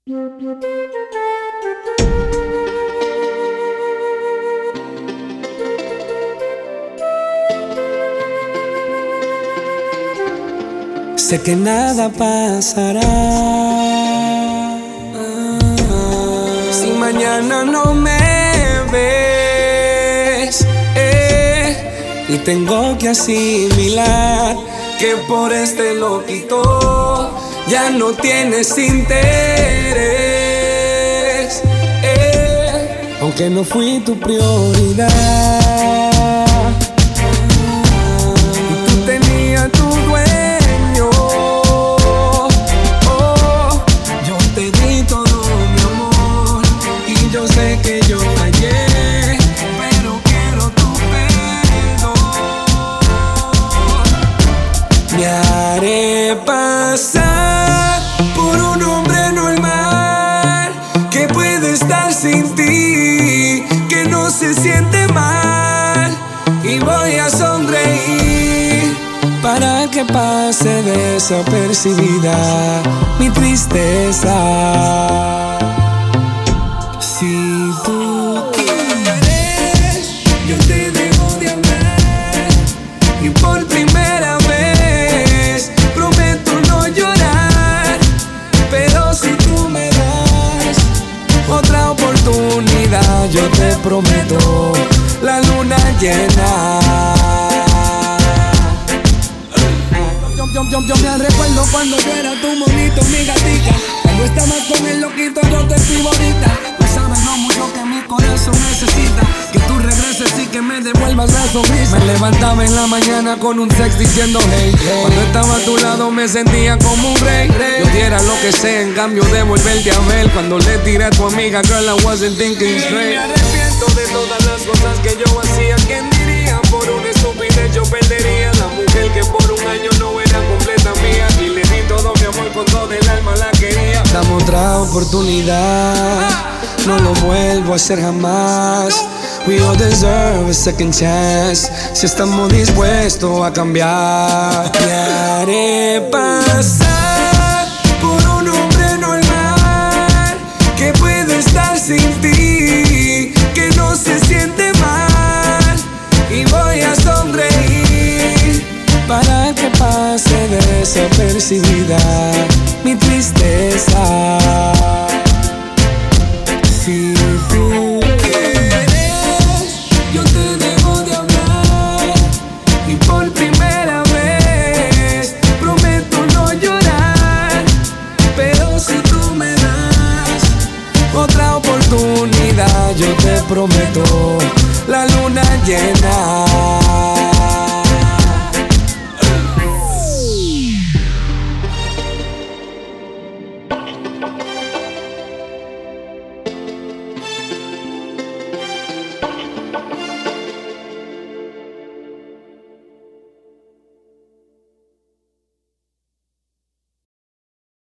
Sé que nada pasará si mañana no me ves, y tengo que asimilar que por este loquito ya no tienes interés, aunque no fui tu prioridad. Y tú tenías tu dueño. Yo te di todo mi amor y yo sé que yo fallé, pero quiero tu perdón. Me haré pasar por un hombre normal que puede estar sin ti, que no se siente mal, y voy a sonreír para que pase desapercibida mi tristeza. Si tú quieres, yo te dejo de hablar, y por primera vez prometo no llorar. Pero si tú me das otra oportunidad, yo te prometo la luna llena. Yo me recuerdo cuando yo era tu monito, mi gatica. Cuando estabas con el loquito, yo te escribo ahorita. Tú sabes lo mucho que mi corazón necesita, que tú regreses y que me devuelvas la sonrisa. Me levantaba en la mañana con un text diciendo hey, hey. Cuando estaba a tu lado me sentía como un rey. Yo diera lo que sea en cambio de volverte a ver. Cuando le tiré a tu amiga, girl, I wasn't thinking straight. Me arrepiento de todas las cosas que yo hacía. ¿Quién diría? Por una estupidez yo perdería la mujer que por un año no era completa mía, y le di todo mi amor, con todo el alma la quería. Dame otra oportunidad, no lo vuelvo a hacer jamás. We all deserve a second chance, si estamos dispuestos a cambiar. Te haré pasar por un hombre normal que puede estar sin ti, que no se siente mal, y voy a sonreír para que pase desapercibida mi tristeza. Si tú quieres, yo te dejo de hablar, y por primera vez prometo no llorar. Pero si tú me das otra oportunidad, yo te prometo la luna llena.